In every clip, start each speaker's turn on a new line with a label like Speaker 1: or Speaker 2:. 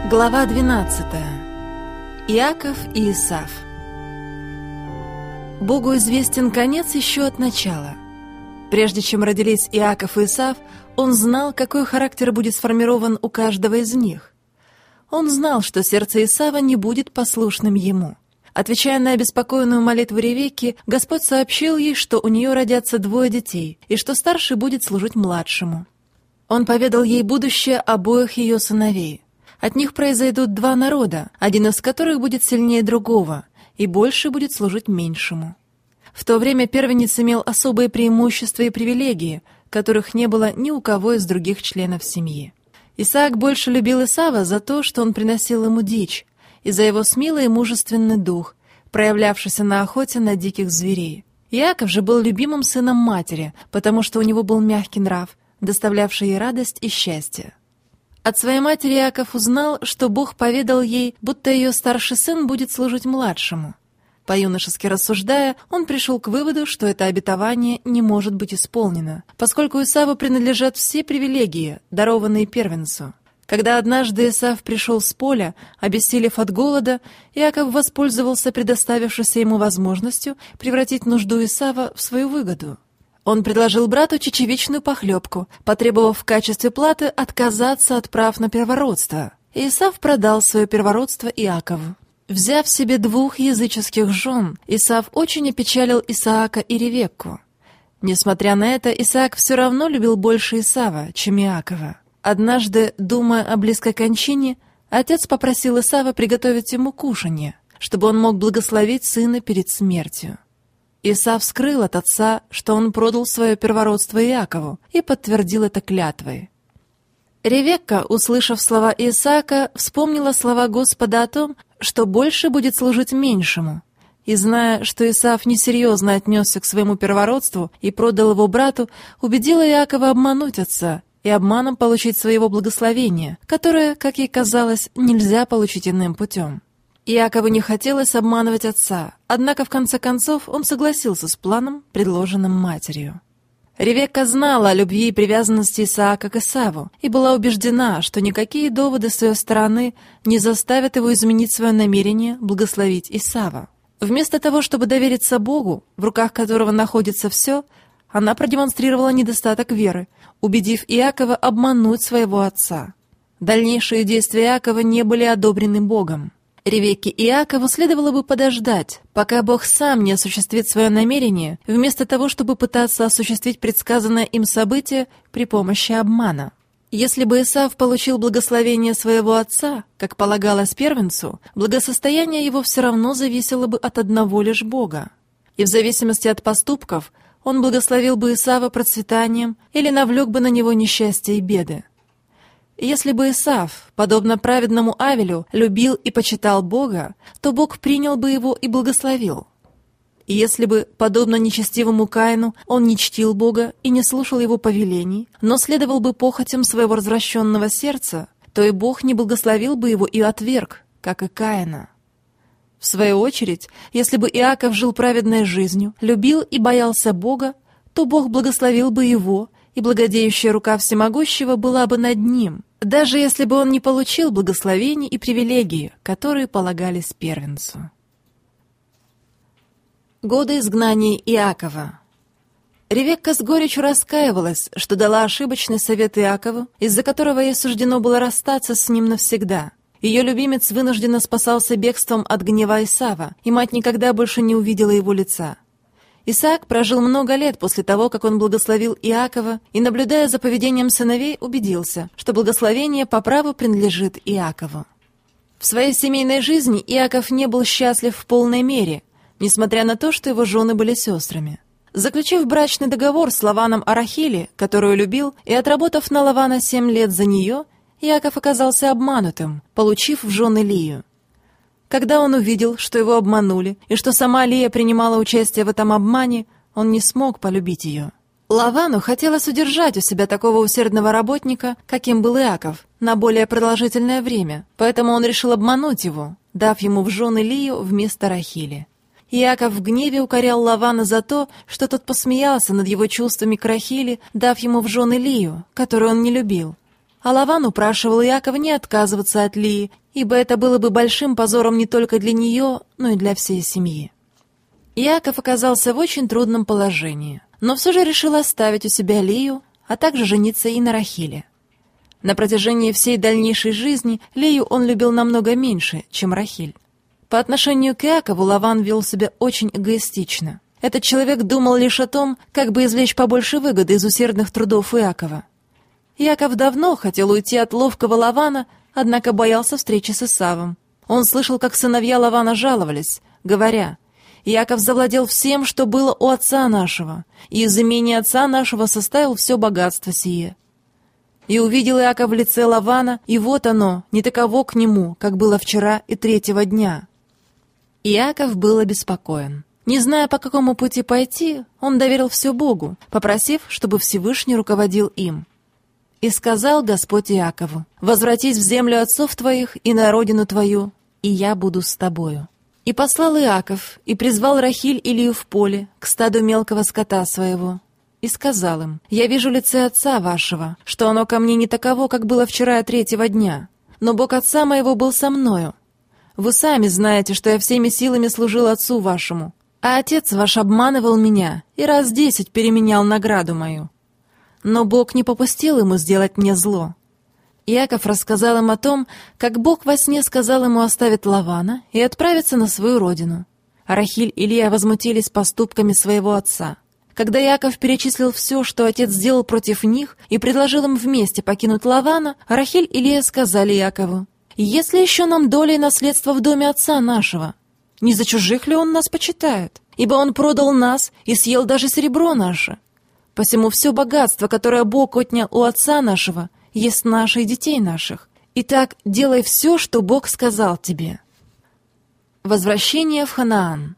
Speaker 1: Глава 12. Иаков и Исав. Богу известен конец еще от начала. Прежде чем родились Иаков и Исав, он знал, какой характер будет сформирован у каждого из них. Он знал, что сердце Исава не будет послушным ему. Отвечая на обеспокоенную молитву Ревекки, Господь сообщил ей, что у нее родятся 2 детей, и что старший будет служить младшему. Он поведал ей будущее обоих ее сыновей. От них произойдут 2 народа, один из которых будет сильнее другого, и больше будет служить меньшему. В то время первенец имел особые преимущества и привилегии, которых не было ни у кого из других членов семьи. Исаак больше любил Исава за то, что он приносил ему дичь, и за его смелый и мужественный дух, проявлявшийся на охоте на диких зверей. Иаков же был любимым сыном матери, потому что у него был мягкий нрав, доставлявший ей радость и счастье. От своей матери Иаков узнал, что Бог поведал ей, будто ее старший сын будет служить младшему. По-юношески рассуждая, он пришел к выводу, что это обетование не может быть исполнено, поскольку Исаву принадлежат все привилегии, дарованные первенцу. Когда однажды Исав пришел с поля, обессилев от голода, Иаков воспользовался предоставившейся ему возможностью превратить нужду Исава в свою выгоду. Он предложил брату чечевичную похлебку, потребовав в качестве платы отказаться от прав на первородство. И Исав продал свое первородство Иакову. Взяв себе 2 языческих жен, Исав очень опечалил Исаака и Ревекку. Несмотря на это, Исаак все равно любил больше Исава, чем Иакова. Однажды, думая о близкой кончине, отец попросил Исава приготовить ему кушанье, чтобы он мог благословить сына перед смертью. Исав скрыл от отца, что он продал свое первородство Иакову, и подтвердил это клятвой. Ревекка, услышав слова Исаака, вспомнила слова Господа о том, что больше будет служить меньшему, и, зная, что Исав несерьезно отнесся к своему первородству и продал его брату, убедила Иакова обмануть отца и обманом получить своего благословения, которое, как ей казалось, нельзя получить иным путем. Иакову не хотелось обманывать отца, однако в конце концов он согласился с планом, предложенным матерью. Ревекка знала о любви и привязанности Исаака к Исаву и была убеждена, что никакие доводы с ее стороны не заставят его изменить свое намерение благословить Исава. Вместо того, чтобы довериться Богу, в руках которого находится все, она продемонстрировала недостаток веры, убедив Иакова обмануть своего отца. Дальнейшие действия Иакова не были одобрены Богом. Ревекке и Иакову следовало бы подождать, пока Бог сам не осуществит свое намерение, вместо того, чтобы пытаться осуществить предсказанное им событие при помощи обмана. Если бы Исав получил благословение своего отца, как полагалось первенцу, благосостояние его все равно зависело бы от одного лишь Бога. И в зависимости от поступков он благословил бы Исава процветанием или навлек бы на него несчастье и беды. Если бы Исав, подобно праведному Авелю, любил и почитал Бога, то Бог принял бы его и благословил. И если бы, подобно нечестивому Каину, он не чтил Бога и не слушал его повелений, но следовал бы похотям своего развращенного сердца, то и Бог не благословил бы его и отверг, как и Каина. В свою очередь, если бы Иаков жил праведной жизнью, любил и боялся Бога, то Бог благословил бы его, и благодеющая рука всемогущего была бы над ним, даже если бы он не получил благословений и привилегий, которые полагались первенцу. Годы изгнания Иакова. Ревекка с горечью раскаивалась, что дала ошибочный совет Иакову, из-за которого ей суждено было расстаться с ним навсегда. Ее любимец вынужденно спасался бегством от гнева Исава, и мать никогда больше не увидела его лица. Исаак прожил много лет после того, как он благословил Иакова, и, наблюдая за поведением сыновей, убедился, что благословение по праву принадлежит Иакову. В своей семейной жизни Иаков не был счастлив в полной мере, несмотря на то, что его жены были сестрами. Заключив брачный договор с Лаваном о Рахиле, которую любил, и отработав на Лавана 7 лет за нее, Иаков оказался обманутым, получив в жены Лию. Когда он увидел, что его обманули, и что сама Лия принимала участие в этом обмане, он не смог полюбить ее. Лавану хотелось удержать у себя такого усердного работника, каким был Иаков, на более продолжительное время, поэтому он решил обмануть его, дав ему в жены Лию вместо Рахили. Иаков в гневе укорял Лавана за то, что тот посмеялся над его чувствами к Рахиле, дав ему в жены Лию, которую он не любил. А Лаван упрашивал Иакова не отказываться от Лии, ибо это было бы большим позором не только для нее, но и для всей семьи. Иаков оказался в очень трудном положении, но все же решил оставить у себя Лию, а также жениться и на Рахиле. На протяжении всей дальнейшей жизни Лию он любил намного меньше, чем Рахиль. По отношению к Иакову Лаван вел себя очень эгоистично. Этот человек думал лишь о том, как бы извлечь побольше выгоды из усердных трудов Иакова. Иаков давно хотел уйти от ловкого Лавана, однако боялся встречи с Исавом. Он слышал, как сыновья Лавана жаловались, говоря: «Иаков завладел всем, что было у отца нашего, и из имения отца нашего составил все богатство сие». И увидел Иаков в лице Лавана, и вот оно, не таково к нему, как было вчера и третьего дня. Иаков был обеспокоен. Не зная, по какому пути пойти, он доверил все Богу, попросив, чтобы Всевышний руководил им. «И сказал Господь Иакову: возвратись в землю отцов твоих и на родину твою, и я буду с тобою». И послал Иаков, и призвал Рахиль и Лию в поле, к стаду мелкого скота своего, и сказал им: «Я вижу лице отца вашего, что оно ко мне не таково, как было вчера и третьего дня, но Бог отца моего был со мною. Вы сами знаете, что я всеми силами служил отцу вашему, а отец ваш обманывал меня и раз 10 переменял награду мою. Но Бог не попустил ему сделать мне зло». Иаков рассказал им о том, как Бог во сне сказал ему оставить Лавана и отправиться на свою родину. А Рахиль и Лия возмутились поступками своего отца. Когда Иаков перечислил все, что отец сделал против них, и предложил им вместе покинуть Лавана, Рахиль и Лия сказали Иакову: «Есть ли еще нам доля и наследство в доме отца нашего? Не за чужих ли он нас почитает? Ибо он продал нас и съел даже серебро наше. Посему все богатство, которое Бог отнял у отца нашего, есть наше и детей наших. Итак, делай все, что Бог сказал тебе». Возвращение в Ханаан.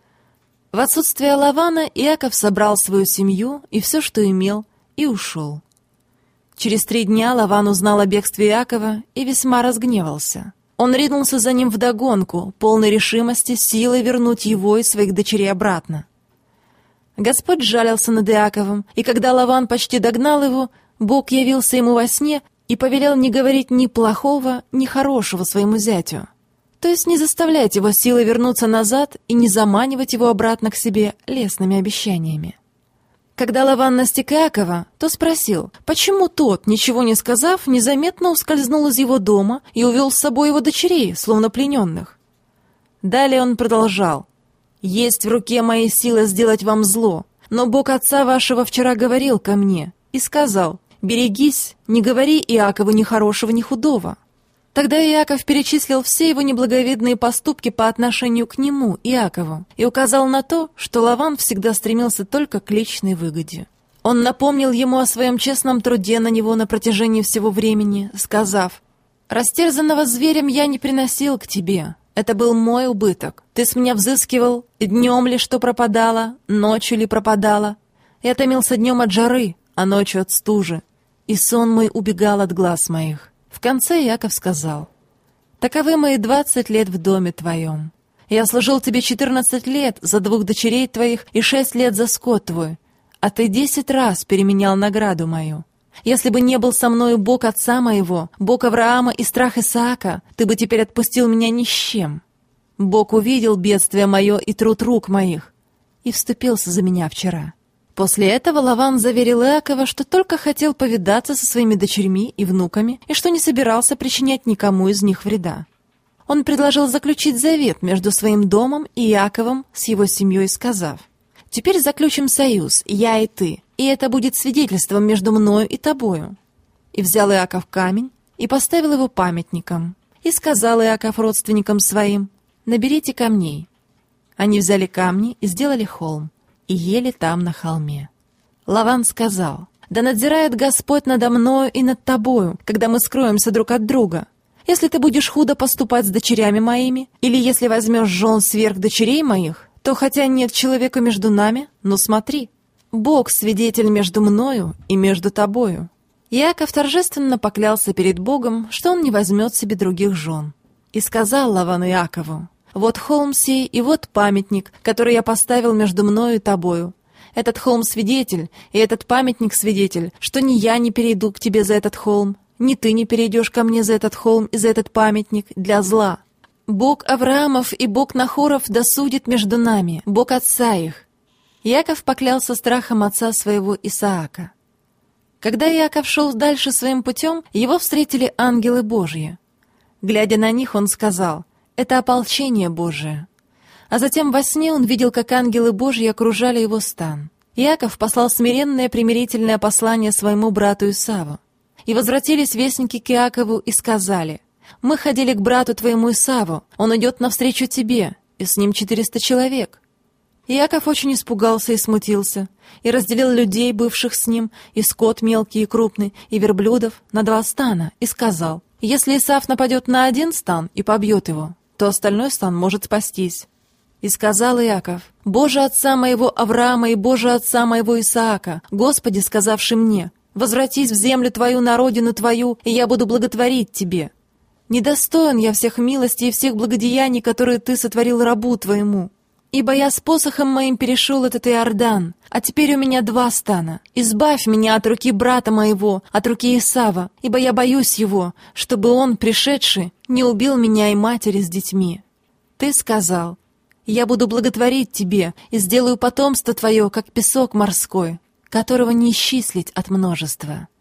Speaker 1: В отсутствие Лавана Иаков собрал свою семью и все, что имел, и ушел. Через 3 дня Лаван узнал о бегстве Иакова и весьма разгневался. Он ринулся за ним вдогонку, полной решимости силой вернуть его и своих дочерей обратно. Господь жалился над Иаковом, и когда Лаван почти догнал его, Бог явился ему во сне и повелел не говорить ни плохого, ни хорошего своему зятю. То есть не заставлять его силой вернуться назад и не заманивать его обратно к себе лестными обещаниями. Когда Лаван настиг Иакова, то спросил, почему тот, ничего не сказав, незаметно ускользнул из его дома и увел с собой его дочерей, словно плененных. Далее он продолжал: «Есть в руке моей сила сделать вам зло, но Бог отца вашего вчера говорил ко мне и сказал: берегись, не говори Иакову ни хорошего, ни худого». Тогда Иаков перечислил все его неблаговидные поступки по отношению к нему, Иакову, и указал на то, что Лаван всегда стремился только к личной выгоде. Он напомнил ему о своем честном труде на него на протяжении всего времени, сказав: «Растерзанного зверем я не приносил к тебе. Это был мой убыток. Ты с меня взыскивал, днем ли что пропадало, ночью ли пропадало. Я томился днем от жары, а ночью от стужи, и сон мой убегал от глаз моих». В конце Иаков сказал: «Таковы мои 20 лет в доме твоем. Я служил тебе 14 лет за 2 дочерей твоих и 6 лет за скот твой, а ты 10 раз переменял награду мою. Если бы не был со мною Бог отца моего, Бог Авраама и страх Исаака, ты бы теперь отпустил меня ни с чем. Бог увидел бедствие мое и труд рук моих и вступился за меня вчера». После этого Лаван заверил Иакова, что только хотел повидаться со своими дочерьми и внуками и что не собирался причинять никому из них вреда. Он предложил заключить завет между своим домом и Иаковом с его семьей, сказав: «Теперь заключим союз, я и ты, и это будет свидетельством между мною и тобою». И взял Иаков камень и поставил его памятником. И сказал Иаков родственникам своим: «Наберите камней». Они взяли камни и сделали холм, и ели там на холме. Лаван сказал: «Да надзирает Господь надо мною и над тобою, когда мы скроемся друг от друга. Если ты будешь худо поступать с дочерями моими, или если возьмешь жен сверх дочерей моих, то хотя нет человека между нами, но смотри, Бог свидетель между мною и между тобою». Иаков торжественно поклялся перед Богом, что он не возьмет себе других жен. И сказал Лаван Иакову: «Вот холм сей, и вот памятник, который я поставил между мною и тобою. Этот холм свидетель, и этот памятник свидетель, что ни я не перейду к тебе за этот холм, ни ты не перейдешь ко мне за этот холм и за этот памятник для зла. Бог Авраамов и Бог Нахоров досудит между нами, Бог отца их». Иаков поклялся страхом отца своего Исаака. Когда Иаков шел дальше своим путем, его встретили ангелы Божьи. Глядя на них, он сказал: «Это ополчение Божие». А затем во сне он видел, как ангелы Божьи окружали его стан. Иаков послал смиренное примирительное послание своему брату Исаву. И возвратились вестники к Иакову и сказали: «Мы ходили к брату твоему Исаву, он идет навстречу тебе, и с ним 400 человек». Иаков очень испугался и смутился, и разделил людей, бывших с ним, и скот мелкий и крупный, и верблюдов на 2 стана, и сказал: «Если Исав нападет на 1 стан и побьет его, то остальной стан может спастись». И сказал Иаков: «Боже отца моего Авраама и Боже отца моего Исаака, Господи, сказавший мне: возвратись в землю твою, на родину твою, и я буду благотворить тебе. Недостоин я всех милостей и всех благодеяний, которые ты сотворил рабу твоему. Ибо я с посохом моим перешел этот Иордан, а теперь у меня 2 стана. Избавь меня от руки брата моего, от руки Исава, ибо я боюсь его, чтобы он, пришедший, не убил меня и матери с детьми. Ты сказал: я буду благотворить тебе и сделаю потомство твое, как песок морской, которого не исчислить от множества».